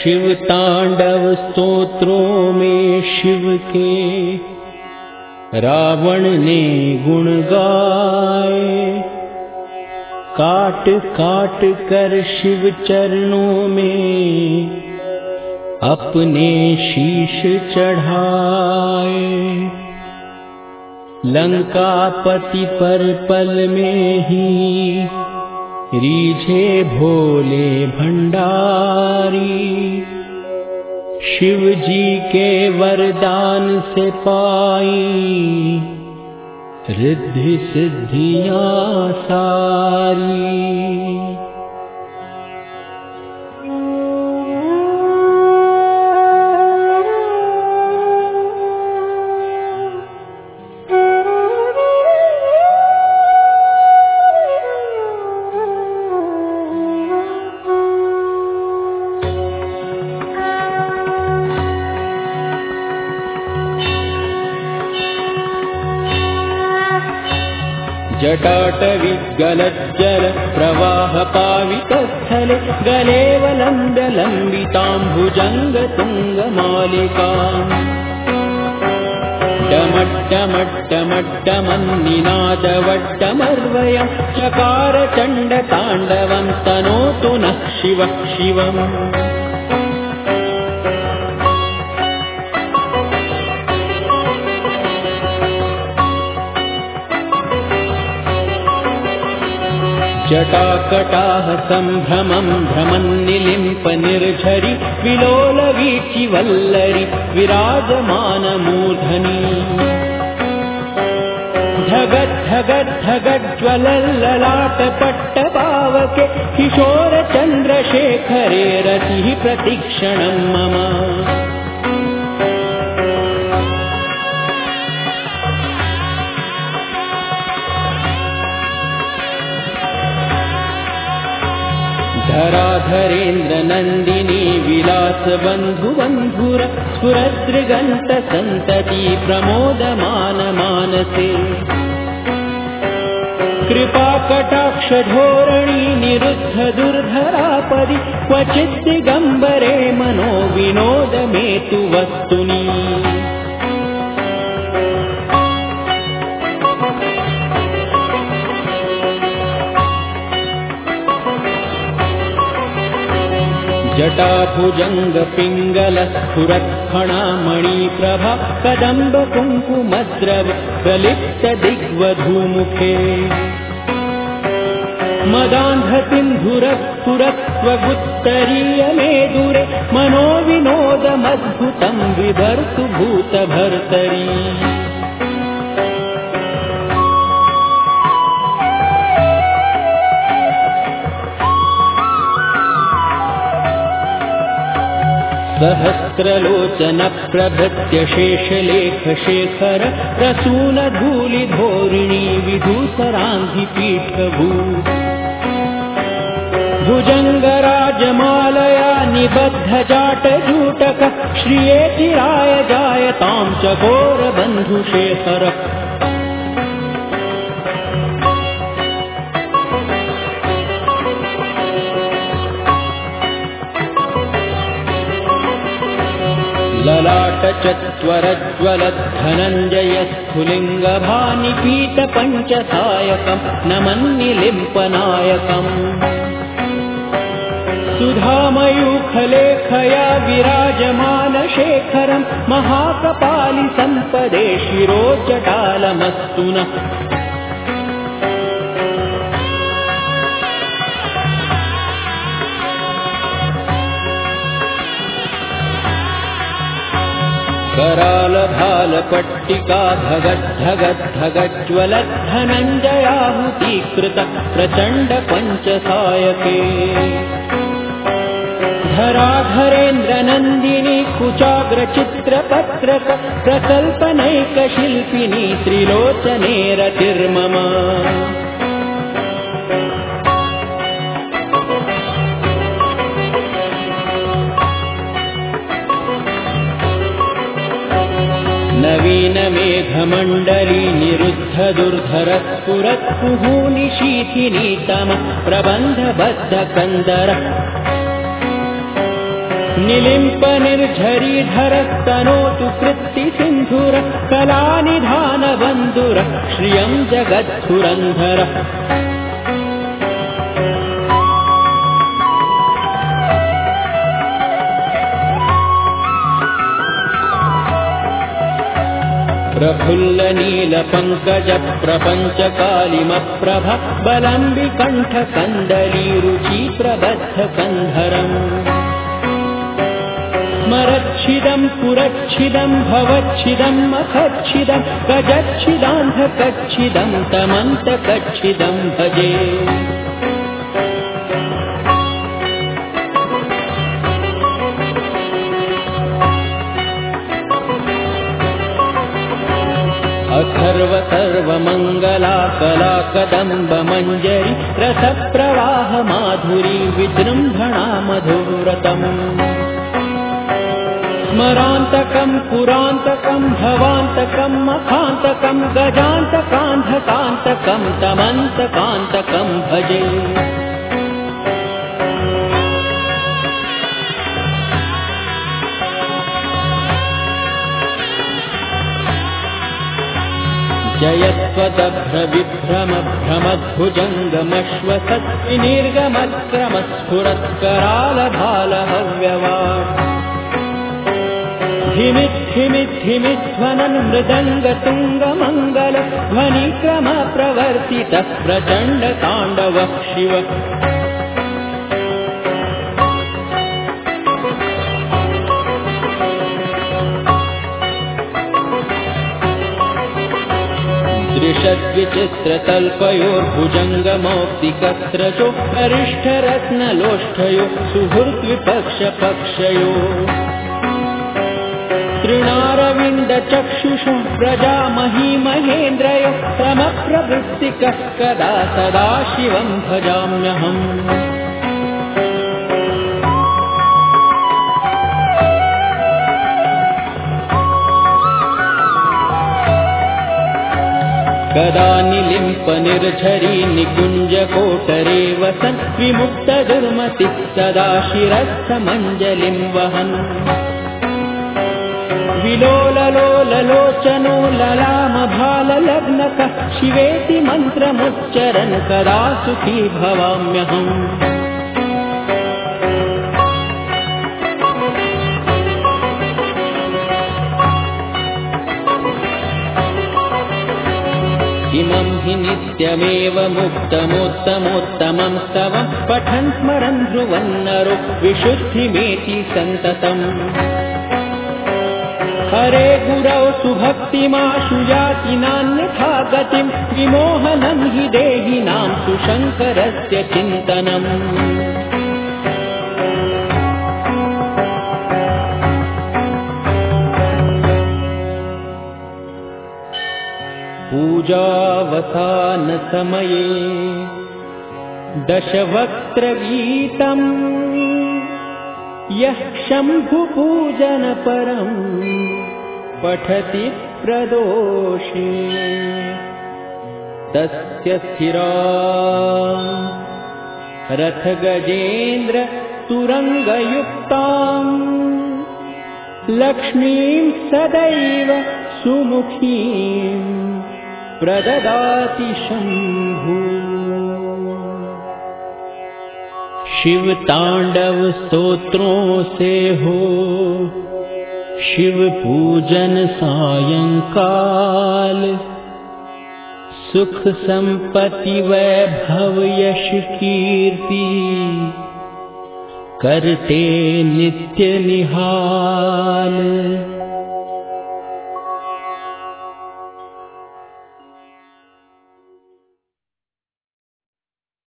शिव तांडव स्तोत्रों में शिव के रावण ने गुण गाए। काट काट कर शिव चरणों में अपने शीश चढ़ाए। लंकापति पर पल में ही रीझे भोले भंडारी। शिव जी के वरदान से पाई रिद्धि सिद्धियां सारी। जटाटविगलज्जल प्रवाह पावितस्थले गलेवलम्ब्य लम्बिताम्बुजङ्ग तुङ्गमालिकाम्। डमड्डमड्डमड्डमन्निनादवड्डमर्वयं चकार चण्डताण्डवं तनोतु नः शिवः शिवम्। जटाकटाह सम्भ्रमं भ्रमन्निलिम्प निर्झरि विलोलवीचि वल्लरि विराजमानमूर्धनि। धगद्धगद्धगज्ज्वलल्ललाटपट्टपावके किशोर चन्द्रशेखरे रतिः प्रतिक्षणं मम। धराधरेन्द्र नन्दिनी विलास बन्धु बन्धुर स्फुरदृगन्त सन्तति प्रमोदमान मानसे। कृपा कटाक्ष धोरणी निरुद्ध दुर्धरापदि क्वचित् दिगम्बरे मनो विनोद मेतु वस्तुनि। जटाभुजंग पिंगल स्फुरत्फणामणिप्रभा कदम्ब कुङ्कुमद्रव प्रलिप्त दिग्वधूमुखे। मदान्धसिन्धुरस्फुरत्वगुत्तरीयमेदुरे मनोविनोदमद्भुतं विभर्तु भूतभर्तरी। सहस्रलोचन प्रभृत्य शेषलेख शेखर प्रसून धूलि धोरिणी विधूसरांधि पीठभू। भुजंगराजमालया निबद्ध जाटजूटक श्रियेति राय जायतां चकोर बन्धुशेखर। ललाट चत्वरज्वलत् धनञ्जय स्फुलिङ्गभानि पीत पञ्चसायकं नमन्निलिम्पनायकम्। सुधामयूखलेखया विराजमान शेखरं महाकपालि सम्पदे शिरोजटालमस्तु नः। कराल भाल पट्टिका धगद्धगद्धगज्ज्वलत् धनञ्जयाहुतीकृत प्रचण्ड पञ्चसायके। धराधरेन्द्र नन्दिनी कुचाग्र चित्रपत्रक प्रकल्पनैक शिल्पिनी त्रिलोचने रतिर्मम। नवीन मेघमण्डली निरुद्ध दुर्धर स्फुरत् कुहूनि शीथिनीतम प्रबन्धबद्ध कन्दर। निलिम्प निर्झरीधरस्तनोतु कृत्ति सिन्धुर कलानिधान बन्धुर श्रियं जगद्धुरन्धर प्रफुल्ल नील पंकज प्रपंच कालिमप्रभ बलम्बि कंठ कंदली रुचि प्रबद्ध कंधरम् स्मरच्छिदं पुरच्छिदं भवच्छिदं मखच्छिदं गजच्छिदान्धकच्छिदं तमन्तकच्छिदं भजे अथर्व सर्व मंगला कला कदम्ब मंजरी रस प्रवाह माधुरी विजृंभणा मधुरतम् स्मरान्तकं पुरान्तकं भवान्तकं मखान्तकं गजान्तकान्धकान्तकं तमन्तकान्तकं भजे जयत्वदभ्र विभ्रम भ्रमद्भुजङ्गमश्वसत् विनिर्गमक्रमस्फुरत्करालभालहव्यवाट् धिमिद्धिमिद्धिमिध्वनन् मृदङ्गतुङ्गमङ्गल ध्वनिक्रम प्रवर्तितः प्रचण्डताण्डवः शिव दृशद्विचित्रतल्पयोर्भुजङ्गमौक्तिकस्रजो अरिष्ठरत्नलोष्ठयो सुहृद्विपक्षपक्षयो तृणारविन्दचक्षुषो प्रजामही महेन्द्रयो समप्रवृत्तिकः कदा सदा शिवं भजाम्यहम् कदा निलिम्प निर्झरी निकुञ्ज कोटरे वसन् विमुक्त दुर्मतिः सदा शिरस्थमञ्जलिं वहन् विलोललोललोचनो ललामभाललग्नकः शिवेति मन्त्रमुच्चरन् कदा सुखी भवाम्यहम् इमं हि नित्यमेव मुक्तमोत्तमोत्तमं स्तवं पठन् स्मरन् ध्रुवन्नरो विशुद्धिमेति सन्ततम् हरे गुरौ सुभक्तिमाशु याति नान्यथा गतिं विमोहनं हि देहिनां सुशङ्करस्य चिन्तनम् पूजावसान समये दशवक्त्रगीतम् यः शम्भुपूजन परं पठति प्रदोषे तस्य स्थिरा रथगजेन्द्र तुरंगयुक्तां लक्ष्मीं सदैव सुमुखीं प्रददाति शंभु। शिव तांडव स्तोत्रों से हो शिव पूजन सायंकाल, सुख संपत्ति वैभव यश कीर्ति करते नित्य निहाल।